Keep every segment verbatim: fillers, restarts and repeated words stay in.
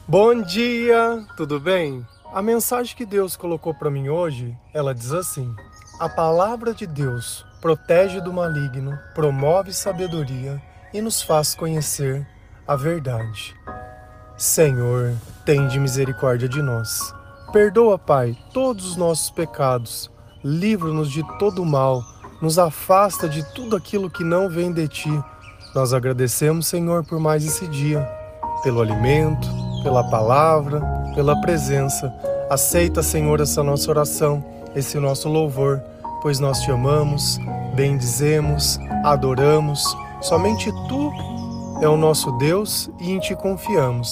Bom dia, tudo bem? A mensagem que Deus colocou para mim hoje, ela diz assim: a palavra de Deus protege do maligno, promove sabedoria e nos faz conhecer a verdade. Senhor, tende misericórdia de nós. Perdoa, Pai, todos os nossos pecados, livra-nos de todo o mal, nos afasta de tudo aquilo que não vem de Ti. Nós agradecemos, Senhor, por mais esse dia, pelo alimento, pela palavra, pela presença. Aceita, Senhor, essa nossa oração, esse nosso louvor, pois nós Te amamos, bendizemos, adoramos. Somente Tu é o nosso Deus e em Ti confiamos.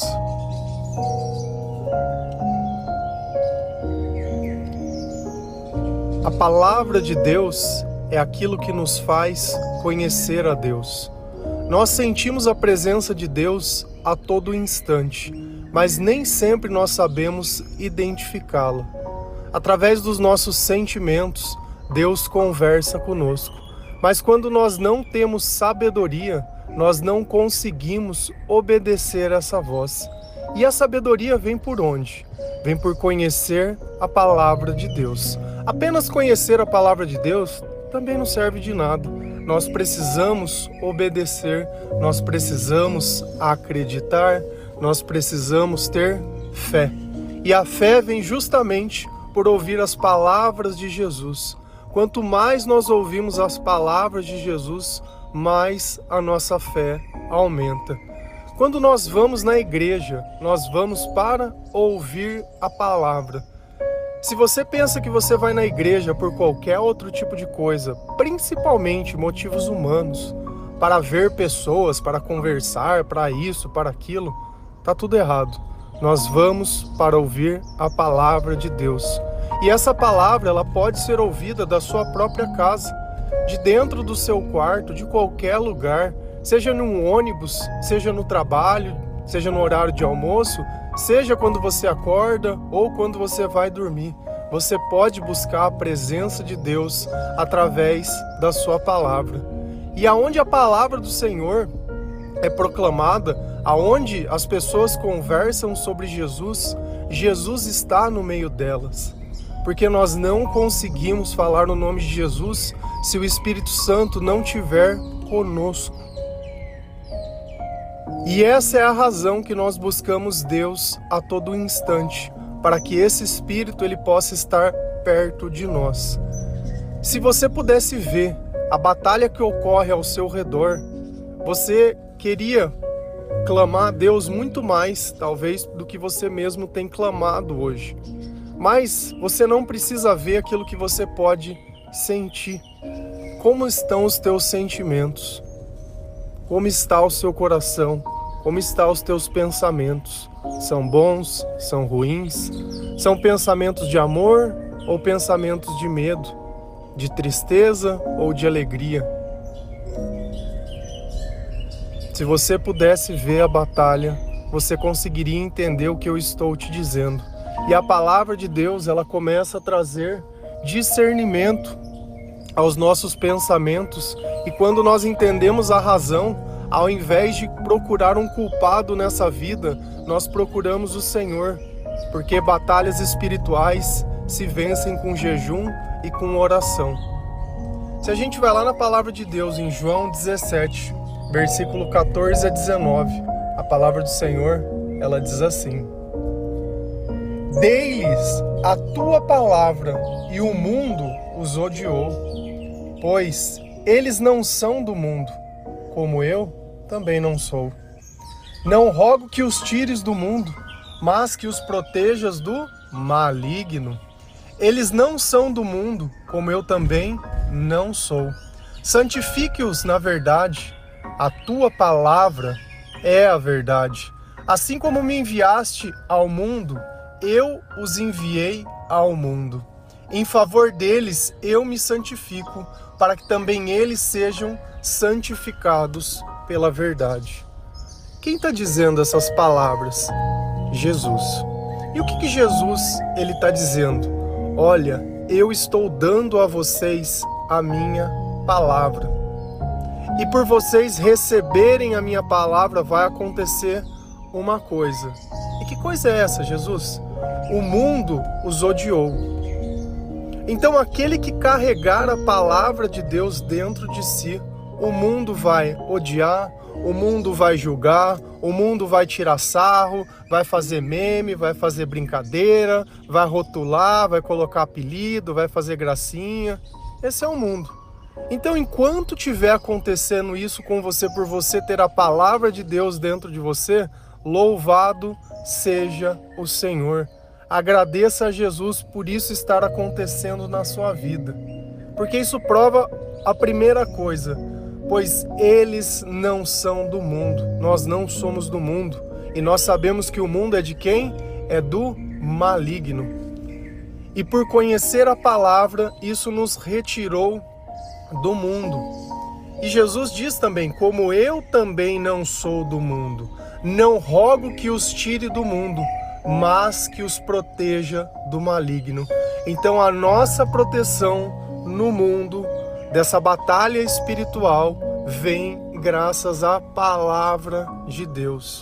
A palavra de Deus é aquilo que nos faz conhecer a Deus. Nós sentimos a presença de Deus a todo instante, mas nem sempre nós sabemos identificá-la. Através dos nossos sentimentos, Deus conversa conosco. Mas quando nós não temos sabedoria, nós não conseguimos obedecer essa voz. E a sabedoria vem por onde? Vem por conhecer a palavra de Deus. Apenas conhecer a palavra de Deus também não serve de nada. Nós precisamos obedecer, nós precisamos acreditar, nós precisamos ter fé. E a fé vem justamente por ouvir as palavras de Jesus. Quanto mais nós ouvimos as palavras de Jesus, mais a nossa fé aumenta. Quando nós vamos na igreja, nós vamos para ouvir a palavra. Se você pensa que você vai na igreja por qualquer outro tipo de coisa, principalmente motivos humanos, para ver pessoas, para conversar, para isso, para aquilo, tá tudo errado. Nós vamos para ouvir a palavra de Deus. E essa palavra, ela pode ser ouvida da sua própria casa, de dentro do seu quarto, de qualquer lugar, seja num ônibus, seja no trabalho, seja no horário de almoço, seja quando você acorda ou quando você vai dormir. Você pode buscar a presença de Deus através da sua palavra. E aonde a palavra do Senhor é proclamada, aonde as pessoas conversam sobre Jesus, Jesus está no meio delas. Porque nós não conseguimos falar no nome de Jesus se o Espírito Santo não estiver conosco. E essa é a razão que nós buscamos Deus a todo instante, para que esse Espírito ele possa estar perto de nós. Se você pudesse ver a batalha que ocorre ao seu redor, você queria clamar a Deus muito mais, talvez, do que você mesmo tem clamado hoje. Mas você não precisa ver aquilo que você pode sentir. Como estão os teus sentimentos? Como está o seu coração? Como estão os teus pensamentos? São bons? São ruins? São pensamentos de amor ou pensamentos de medo? De tristeza ou de alegria? Se você pudesse ver a batalha, você conseguiria entender o que eu estou te dizendo. E a palavra de Deus, ela começa a trazer discernimento aos nossos pensamentos. E quando nós entendemos a razão, ao invés de procurar um culpado nessa vida, nós procuramos o Senhor, porque batalhas espirituais se vencem com jejum e com oração. Se a gente vai lá na palavra de Deus, em João dezessete, versículo quatorze a dezenove, a palavra do Senhor, ela diz assim: Dei-lhes a tua palavra e o mundo os odiou, pois eles não são do mundo, como eu também não sou. Não rogo que os tires do mundo, mas que os protejas do maligno. Eles não são do mundo, como eu também não sou. Santifique-os na verdade. A tua palavra é a verdade. Assim como me enviaste ao mundo, eu os enviei ao mundo. Em favor deles eu me santifico, para que também eles sejam santificados pela verdade. Quem está dizendo essas palavras? Jesus. E o que, que Jesus ele está dizendo? Olha, eu estou dando a vocês a minha palavra. E por vocês receberem a minha palavra vai acontecer uma coisa. E E que coisa é essa, Jesus? O mundo os odiou. Então aquele que carregar a palavra de Deus dentro de si, o mundo vai odiar, o mundo vai julgar, o mundo vai tirar sarro, vai fazer meme, vai fazer brincadeira, vai rotular, vai colocar apelido, vai fazer gracinha. Esse é o mundo. Então, enquanto tiver acontecendo isso com você, por você ter a palavra de Deus dentro de você, louvado seja o Senhor. Agradeça a Jesus por isso estar acontecendo na sua vida. Porque isso prova a primeira coisa, pois eles não são do mundo, nós não somos do mundo. E nós sabemos que o mundo é de quem? É do maligno. E por conhecer a palavra, isso nos retirou do mundo. E Jesus diz também, como eu também não sou do mundo, não rogo que os tire do mundo, mas que os proteja do maligno. Então a nossa proteção no mundo, dessa batalha espiritual, vem graças à palavra de Deus.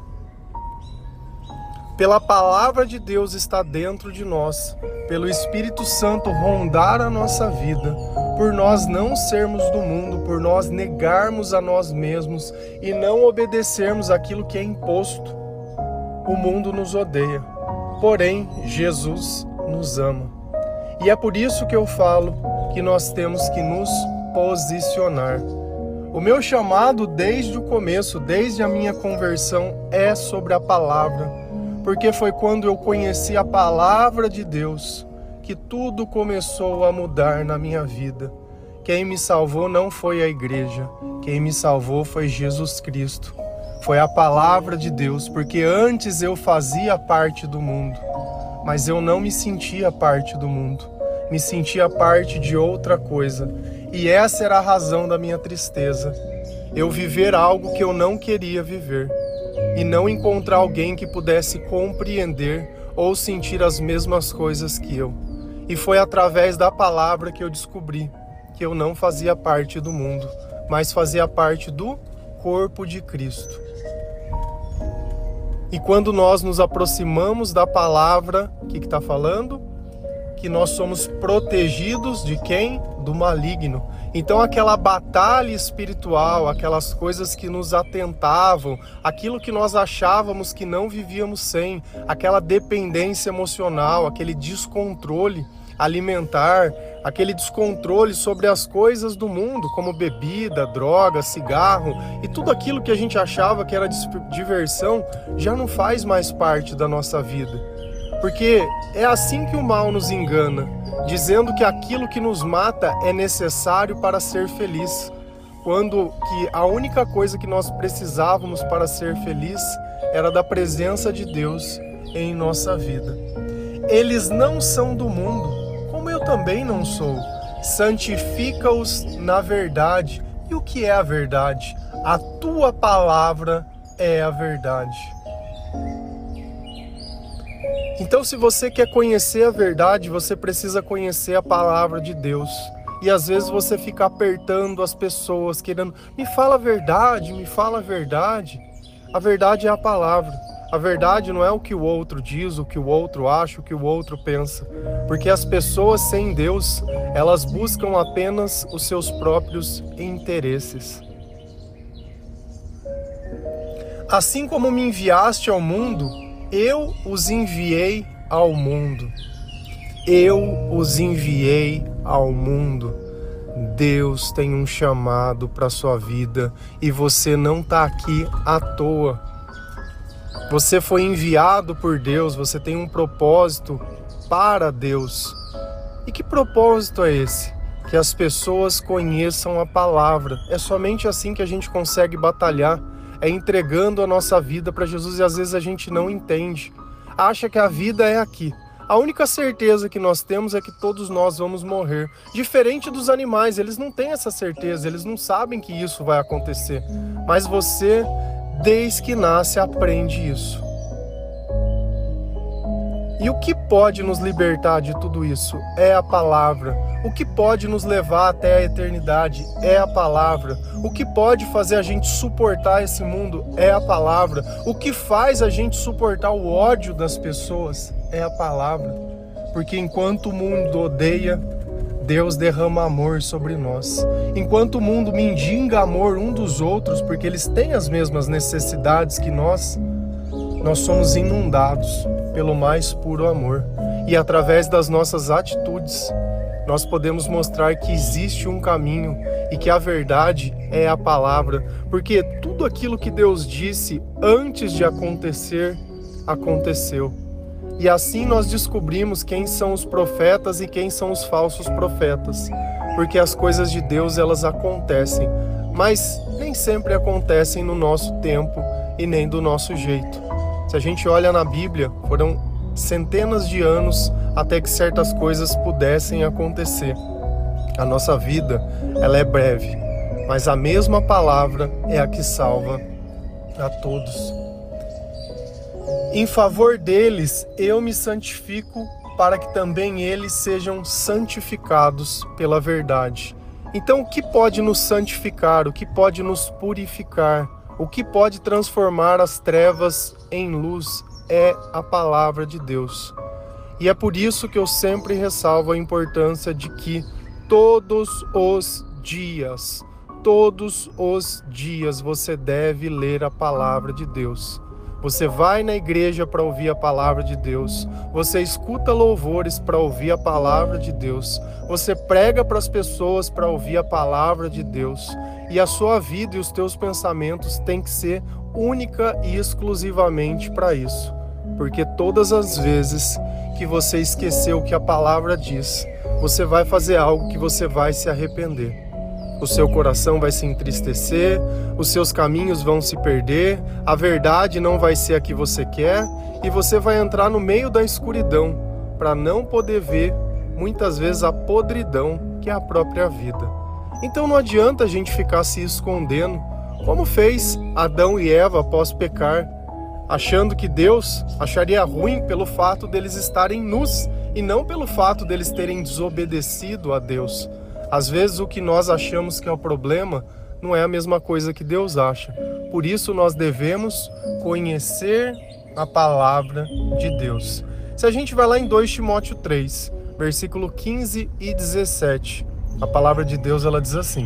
Pela palavra de Deus está dentro de nós, pelo Espírito Santo rondar a nossa vida, por nós não sermos do mundo, por nós negarmos a nós mesmos e não obedecermos aquilo que é imposto. O mundo nos odeia, porém Jesus nos ama. E é por isso que eu falo que nós temos que nos posicionar. O meu chamado desde o começo, desde a minha conversão, é sobre a palavra, porque foi quando eu conheci a palavra de Deus que tudo começou a mudar na minha vida. Quem me salvou não foi a igreja, quem me salvou foi Jesus Cristo. Foi a palavra de Deus, porque antes eu fazia parte do mundo, mas eu não me sentia parte do mundo, me sentia parte de outra coisa. E essa era a razão da minha tristeza, eu viver algo que eu não queria viver, e não encontrar alguém que pudesse compreender ou sentir as mesmas coisas que eu. E foi através da palavra que eu descobri que eu não fazia parte do mundo, mas fazia parte do corpo de Cristo. E quando nós nos aproximamos da palavra, o que está falando? Que nós somos protegidos de quem? Do maligno. Então aquela batalha espiritual, aquelas coisas que nos atentavam, aquilo que nós achávamos que não vivíamos sem, aquela dependência emocional, aquele descontrole alimentar, aquele descontrole sobre as coisas do mundo, como bebida, droga, cigarro, e tudo aquilo que a gente achava que era diversão, já não faz mais parte da nossa vida. Porque é assim que o mal nos engana, dizendo que aquilo que nos mata é necessário para ser feliz, quando que a única coisa que nós precisávamos para ser feliz era da presença de Deus em nossa vida. Eles não são do mundo, como eu também não sou. Santifica-os na verdade. E o que é a verdade? A tua palavra é a verdade. Então, se você quer conhecer a verdade, você precisa conhecer a palavra de Deus. E às vezes você fica apertando as pessoas, querendo, me fala a verdade, me fala a verdade. A verdade é a palavra. A verdade não é o que o outro diz, o que o outro acha, o que o outro pensa. Porque as pessoas sem Deus, elas buscam apenas os seus próprios interesses. Assim como me enviaste ao mundo, eu os enviei ao mundo. Eu os enviei ao mundo. Deus tem um chamado para a sua vida e você não está aqui à toa. Você foi enviado por Deus, você tem um propósito para Deus. E que propósito é esse? Que as pessoas conheçam a palavra. É somente assim que a gente consegue batalhar. É entregando a nossa vida para Jesus e às vezes a gente não entende. Acha que a vida é aqui. A única certeza que nós temos é que todos nós vamos morrer. Diferente dos animais, eles não têm essa certeza, eles não sabem que isso vai acontecer. Mas você, desde que nasce, aprende isso. E o que pode nos libertar de tudo isso? É a palavra. O que pode nos levar até a eternidade? É a palavra. O que pode fazer a gente suportar esse mundo? É a palavra. O que faz a gente suportar o ódio das pessoas? É a palavra. Porque enquanto o mundo odeia, Deus derrama amor sobre nós. Enquanto o mundo mendiga amor um dos outros, porque eles têm as mesmas necessidades que nós, nós somos inundados pelo mais puro amor. E através das nossas atitudes, nós podemos mostrar que existe um caminho e que a verdade é a palavra, porque tudo aquilo que Deus disse antes de acontecer, aconteceu. E assim nós descobrimos quem são os profetas e quem são os falsos profetas, porque as coisas de Deus, elas acontecem, mas nem sempre acontecem no nosso tempo e nem do nosso jeito. Se a gente olha na Bíblia, foram centenas de anos até que certas coisas pudessem acontecer. A nossa vida, ela é breve, mas a mesma palavra é a que salva a todos. Em favor deles, eu me santifico, para que também eles sejam santificados pela verdade. Então, o que pode nos santificar? O que pode nos purificar? O que pode transformar as trevas em luz? É a palavra de Deus. E é por isso que eu sempre ressalvo a importância de que todos os dias, todos os dias você deve ler a palavra de Deus. Você vai na igreja para ouvir a palavra de Deus. Você escuta louvores para ouvir a palavra de Deus. Você prega para as pessoas para ouvir a palavra de Deus. E a sua vida e os teus pensamentos têm que ser única e exclusivamente para isso. Porque todas as vezes que você esqueceu o que a palavra diz, você vai fazer algo que você vai se arrepender. O seu coração vai se entristecer, os seus caminhos vão se perder, a verdade não vai ser a que você quer e você vai entrar no meio da escuridão para não poder ver, muitas vezes, a podridão que é a própria vida. Então não adianta a gente ficar se escondendo, como fez Adão e Eva após pecar, achando que Deus acharia ruim pelo fato deles estarem nus e não pelo fato deles terem desobedecido a Deus. Às vezes o que nós achamos que é o problema não é a mesma coisa que Deus acha. Por isso nós devemos conhecer a palavra de Deus. Se a gente vai lá em dois Timóteo três, versículo quinze e dezessete, a palavra de Deus, ela diz assim: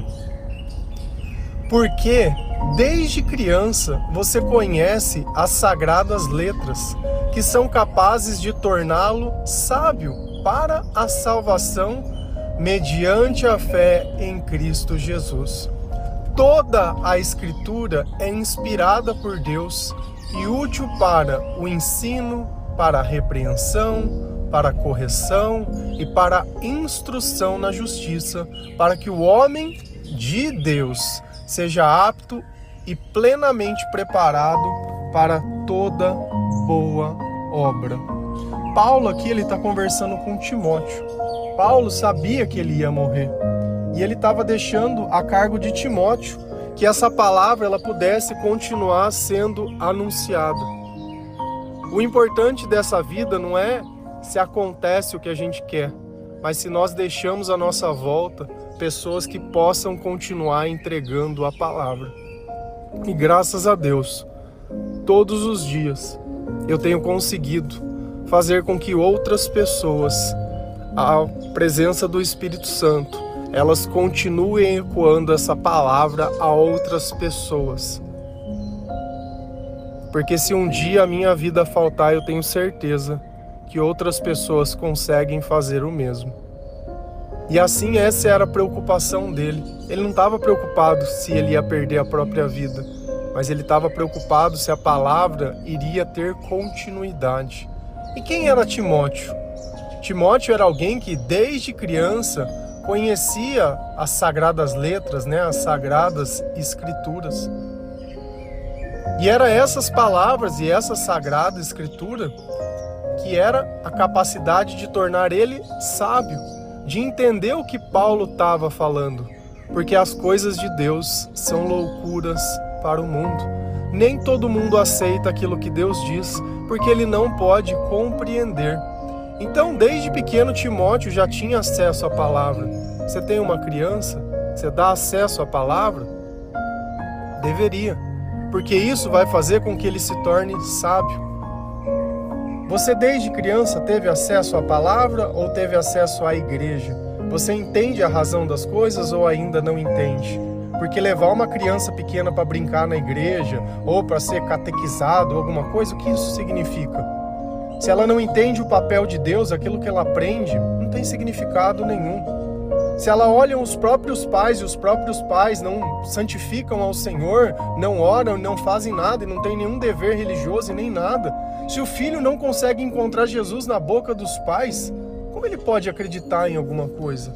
porque desde criança você conhece as sagradas letras, que são capazes de torná-lo sábio para a salvação mediante a fé em Cristo Jesus. Toda a Escritura é inspirada por Deus e útil para o ensino, para a repreensão, para a correção e para a instrução na justiça, para que o homem de Deus seja apto e plenamente preparado para toda boa obra. Paulo aqui, ele está conversando com Timóteo. Paulo sabia que ele ia morrer e ele estava deixando a cargo de Timóteo que essa palavra ela pudesse continuar sendo anunciada. O importante dessa vida não é se acontece o que a gente quer, mas se nós deixamos à nossa volta pessoas que possam continuar entregando a palavra. E graças a Deus, todos os dias eu tenho conseguido fazer com que outras pessoas, a presença do Espírito Santo, elas continuem ecoando essa palavra a outras pessoas. Porque se um dia a minha vida faltar, eu tenho certeza que outras pessoas conseguem fazer o mesmo. E assim essa era a preocupação dele. Ele não estava preocupado se ele ia perder a própria vida, mas ele estava preocupado se a palavra iria ter continuidade. E quem era Timóteo? Timóteo era alguém que desde criança conhecia as sagradas letras, né, as sagradas escrituras. E era essas palavras e essa sagrada escritura que era a capacidade de tornar ele sábio, de entender o que Paulo estava falando, porque as coisas de Deus são loucuras para o mundo. Nem todo mundo aceita aquilo que Deus diz, porque ele não pode compreender. Então, desde pequeno, Timóteo já tinha acesso à palavra. Você tem uma criança? Você dá acesso à palavra? Deveria, porque isso vai fazer com que ele se torne sábio. Você desde criança teve acesso à palavra ou teve acesso à igreja? Você entende a razão das coisas ou ainda não entende? Porque levar uma criança pequena para brincar na igreja ou para ser catequizado ou alguma coisa, o que isso significa? Se ela não entende o papel de Deus, aquilo que ela aprende, não tem significado nenhum. Se ela olha os próprios pais e os próprios pais não santificam ao Senhor, não oram, não fazem nada e não tem nenhum dever religioso e nem nada, se o filho não consegue encontrar Jesus na boca dos pais, como ele pode acreditar em alguma coisa?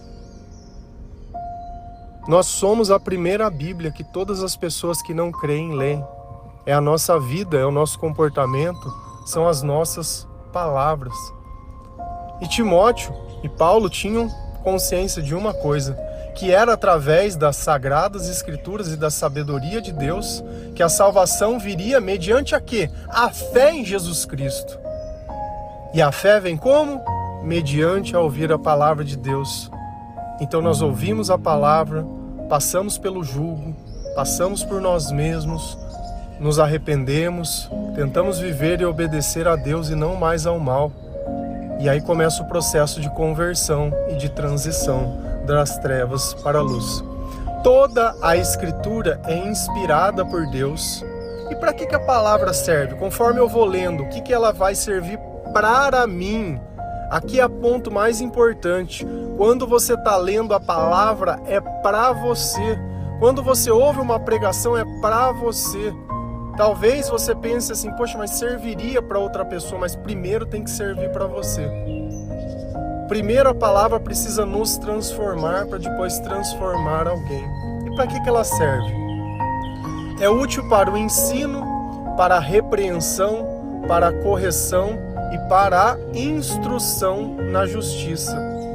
Nós somos a primeira Bíblia que todas as pessoas que não creem leem. É a nossa vida, é o nosso comportamento, são as nossas palavras. E Timóteo e Paulo tinham consciência de uma coisa, que era através das sagradas escrituras e da sabedoria de Deus que a salvação viria mediante a quê? A fé em Jesus Cristo. E a fé vem como? Mediante a ouvir a palavra de Deus. Então nós ouvimos a palavra, passamos pelo jugo, passamos por nós mesmos, nos arrependemos, tentamos viver e obedecer a Deus e não mais ao mal. E aí começa o processo de conversão e de transição das trevas para a luz. Toda a Escritura é inspirada por Deus. E para que, que a palavra serve? Conforme eu vou lendo, o que, que ela vai servir para mim? Aqui é o ponto mais importante. Quando você está lendo a palavra, é para você. Quando você ouve uma pregação, é para você. Talvez você pense assim, poxa, mas serviria para outra pessoa, mas primeiro tem que servir para você. Primeiro a palavra precisa nos transformar para depois transformar alguém. E para que, que ela serve? É útil para o ensino, para a repreensão, para a correção e para a instrução na justiça.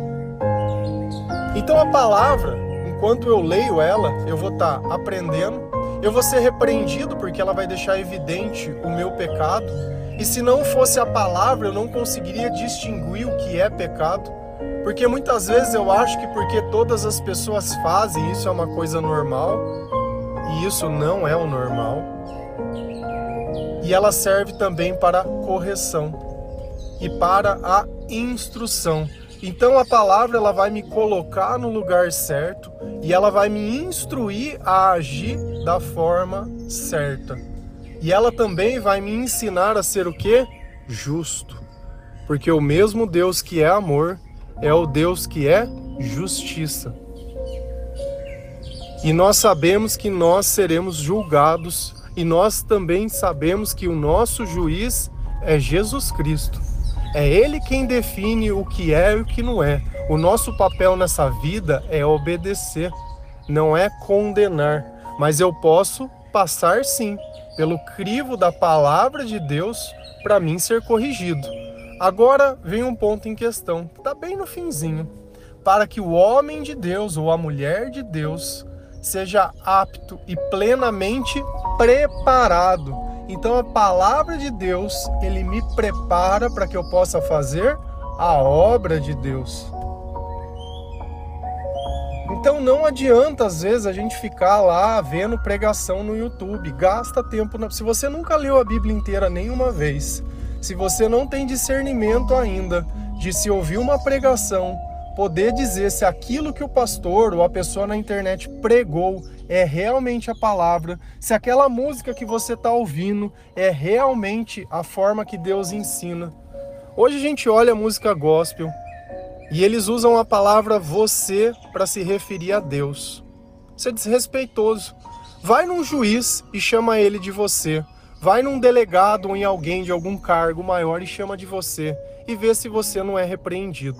Então a palavra, enquanto eu leio ela, eu vou estar aprendendo. Eu vou ser repreendido porque ela vai deixar evidente o meu pecado. E se não fosse a palavra, eu não conseguiria distinguir o que é pecado. Porque muitas vezes eu acho que porque todas as pessoas fazem, isso é uma coisa normal. E isso não é o normal. E ela serve também para a correção e para a instrução. Então a palavra ela vai me colocar no lugar certo e ela vai me instruir a agir da forma certa. E ela também vai me ensinar a ser o quê? Justo. Porque o mesmo Deus que é amor é o Deus que é justiça. E nós sabemos que nós seremos julgados e nós também sabemos que o nosso juiz é Jesus Cristo. É Ele quem define o que é e o que não é. O nosso papel nessa vida é obedecer, não é condenar. Mas eu posso passar sim pelo crivo da palavra de Deus para mim ser corrigido. Agora vem um ponto em questão, que está bem no finzinho. Para que o homem de Deus ou a mulher de Deus seja apto e plenamente preparado. Então a palavra de Deus, ele me prepara para que eu possa fazer a obra de Deus. Então não adianta às vezes a gente ficar lá vendo pregação no YouTube, gasta tempo. Na... Se você nunca leu a Bíblia inteira nenhuma vez, se você não tem discernimento ainda de se ouvir uma pregação, poder dizer se aquilo que o pastor ou a pessoa na internet pregou é realmente a palavra, se aquela música que você está ouvindo é realmente a forma que Deus ensina. Hoje a gente olha a música gospel e eles usam a palavra você para se referir a Deus. Isso é desrespeitoso. Vai num juiz e chama ele de você. Vai num delegado ou em alguém de algum cargo maior e chama de você. E vê se você não é repreendido.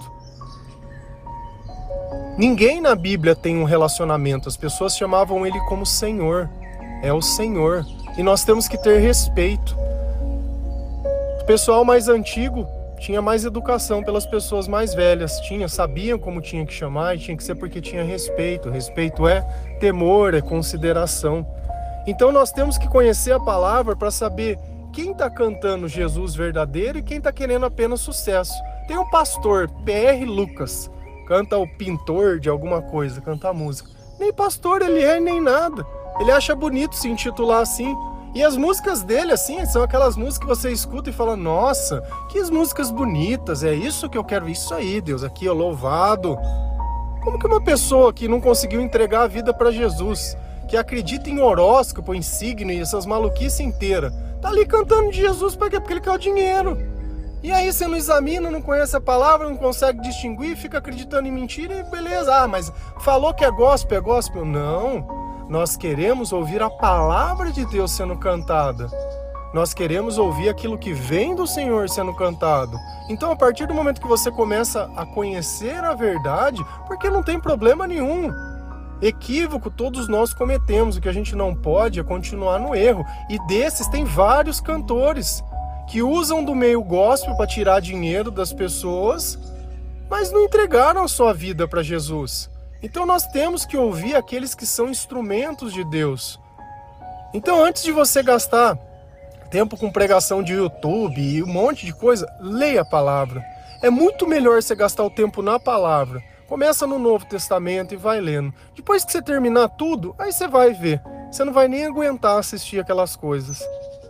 Ninguém na Bíblia tem um relacionamento. As pessoas chamavam ele como Senhor. É o Senhor. E nós temos que ter respeito. O pessoal mais antigo tinha mais educação pelas pessoas mais velhas. Tinha, sabiam como tinha que chamar e tinha que ser porque tinha respeito. Respeito é temor, é consideração. Então nós temos que conhecer a palavra para saber quem está cantando Jesus verdadeiro e quem está querendo apenas sucesso. Tem um pastor, P R Lucas, canta o pintor de alguma coisa, canta a música. Nem pastor ele é, nem nada. Ele acha bonito se intitular assim. E as músicas dele, assim, são aquelas músicas que você escuta e fala, nossa, que músicas bonitas, é isso que eu quero, isso aí, Deus, aqui, ó, louvado. Como que uma pessoa que não conseguiu entregar a vida para Jesus, que acredita em horóscopo, em signo e essas maluquices inteiras, tá ali cantando de Jesus para quê? Porque ele quer o dinheiro. E aí você não examina, não conhece a palavra, não consegue distinguir, fica acreditando em mentira e beleza. Ah, mas falou que é gospel, é gospel. Não. Nós queremos ouvir a palavra de Deus sendo cantada. Nós queremos ouvir aquilo que vem do Senhor sendo cantado. Então, a partir do momento que você começa a conhecer a verdade, porque não tem problema nenhum. Equívoco todos nós cometemos. O que a gente não pode é continuar no erro. E desses tem vários cantores que usam do meio gospel para tirar dinheiro das pessoas, mas não entregaram a sua vida para Jesus. Então nós temos que ouvir aqueles que são instrumentos de Deus. Então antes de você gastar tempo com pregação de YouTube e um monte de coisa, leia a palavra. É muito melhor você gastar o tempo na palavra. Começa no Novo Testamento e vai lendo. Depois que você terminar tudo, aí você vai ver. Você não vai nem aguentar assistir aquelas coisas.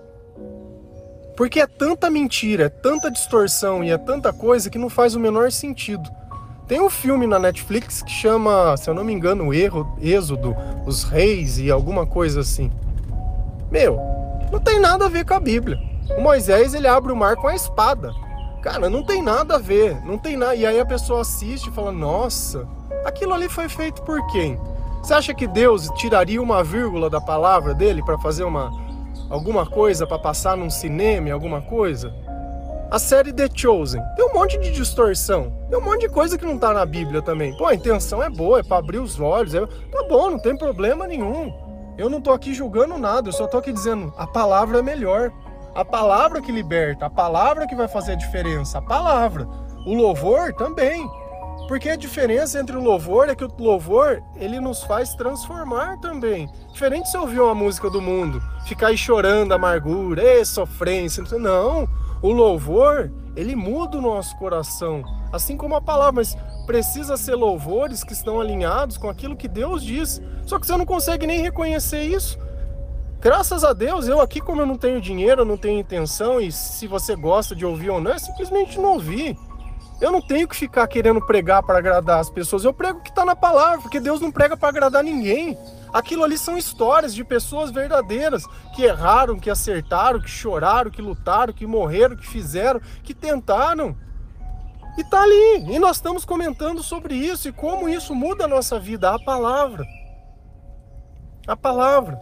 Porque é tanta mentira, é tanta distorção e é tanta coisa que não faz o menor sentido. Tem um filme na Netflix que chama, se eu não me engano, Êxodo, Os Reis e alguma coisa assim. Meu, não tem nada a ver com a Bíblia. O Moisés, ele abre o mar com a espada. Cara, não tem nada a ver, não tem nada. E aí a pessoa assiste e fala, nossa, aquilo ali foi feito por quem? Você acha que Deus tiraria uma vírgula da palavra dele para fazer uma, alguma coisa, para passar num cinema, alguma coisa? A série The Chosen, tem um monte de distorção, tem um monte de coisa que não tá na Bíblia também. Pô, a intenção é boa, é para abrir os olhos, é... tá bom, não tem problema nenhum. Eu não tô aqui julgando nada, eu só tô aqui dizendo, a palavra é melhor. A palavra que liberta, a palavra que vai fazer a diferença, a palavra. O louvor também. Porque a diferença entre o louvor é que o louvor, ele nos faz transformar também. Diferente de você ouvir uma música do mundo, ficar aí chorando amargura, e sofrência, não. O louvor, ele muda o nosso coração, assim como a palavra, mas precisa ser louvores que estão alinhados com aquilo que Deus diz. Só que você não consegue nem reconhecer isso. Graças a Deus, eu aqui, como eu não tenho dinheiro, eu não tenho intenção, e se você gosta de ouvir ou não, é simplesmente não ouvir. Eu não tenho que ficar querendo pregar para agradar as pessoas, eu prego o que está na palavra, porque Deus não prega para agradar ninguém. Aquilo ali são histórias de pessoas verdadeiras, que erraram, que acertaram, que choraram, que lutaram, que morreram, que fizeram, que tentaram. E tá ali, e nós estamos comentando sobre isso, e como isso muda a nossa vida, a palavra. A palavra.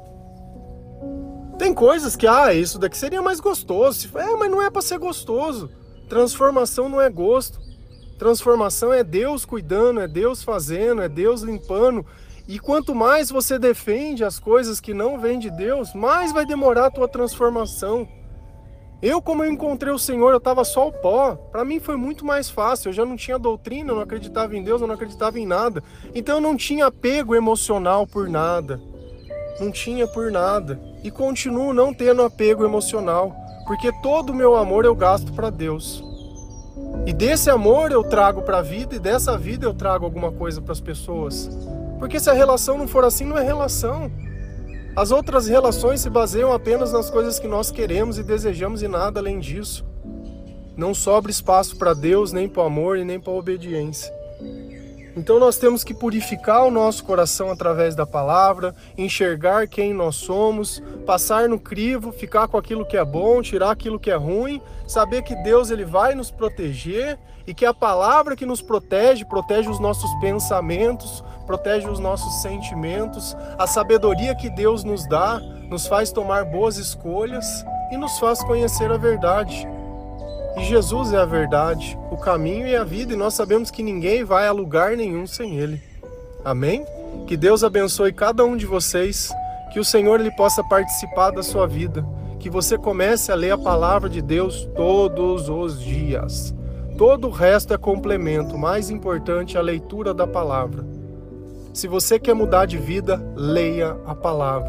Tem coisas que, ah, isso daqui seria mais gostoso. É, mas não é para ser gostoso. Transformação não é gosto. Transformação é Deus cuidando, é Deus fazendo, é Deus limpando. E quanto mais você defende as coisas que não vêm de Deus, mais vai demorar a tua transformação. Eu, como eu encontrei o Senhor, eu estava só o pó. Para mim foi muito mais fácil. Eu já não tinha doutrina, eu não acreditava em Deus, eu não acreditava em nada. Então eu não tinha apego emocional por nada. Não tinha por nada. E continuo não tendo apego emocional. Porque todo o meu amor eu gasto para Deus. E desse amor eu trago para a vida, e dessa vida eu trago alguma coisa para as pessoas. Porque se a relação não for assim, não é relação. As outras relações se baseiam apenas nas coisas que nós queremos e desejamos e nada além disso. Não sobra espaço para Deus, nem para o amor e nem para a obediência. Então nós temos que purificar o nosso coração através da palavra, enxergar quem nós somos, passar no crivo, ficar com aquilo que é bom, tirar aquilo que é ruim, saber que Deus ele vai nos proteger e que a palavra que nos protege, protege os nossos pensamentos, protege os nossos sentimentos, a sabedoria que Deus nos dá, nos faz tomar boas escolhas e nos faz conhecer a verdade. E Jesus é a verdade, o caminho e a vida, e nós sabemos que ninguém vai a lugar nenhum sem Ele. Amém? Que Deus abençoe cada um de vocês, que o Senhor ele possa participar da sua vida, que você comece a ler a palavra de Deus todos os dias. Todo o resto é complemento, o mais importante é a leitura da palavra. Se você quer mudar de vida, leia a palavra.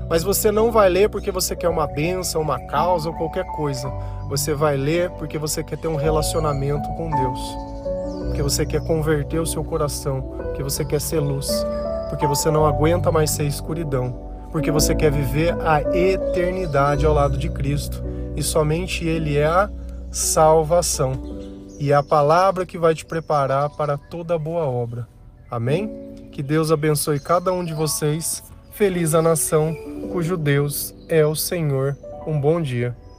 Mas você não vai ler porque você quer uma bênção, uma causa ou qualquer coisa. Você vai ler porque você quer ter um relacionamento com Deus. Porque você quer converter o seu coração. Porque você quer ser luz. Porque você não aguenta mais ser escuridão. Porque você quer viver a eternidade ao lado de Cristo. E somente Ele é a salvação. E é a palavra que vai te preparar para toda boa obra. Amém? Que Deus abençoe cada um de vocês. Feliz a nação cujo Deus é o Senhor. Um bom dia.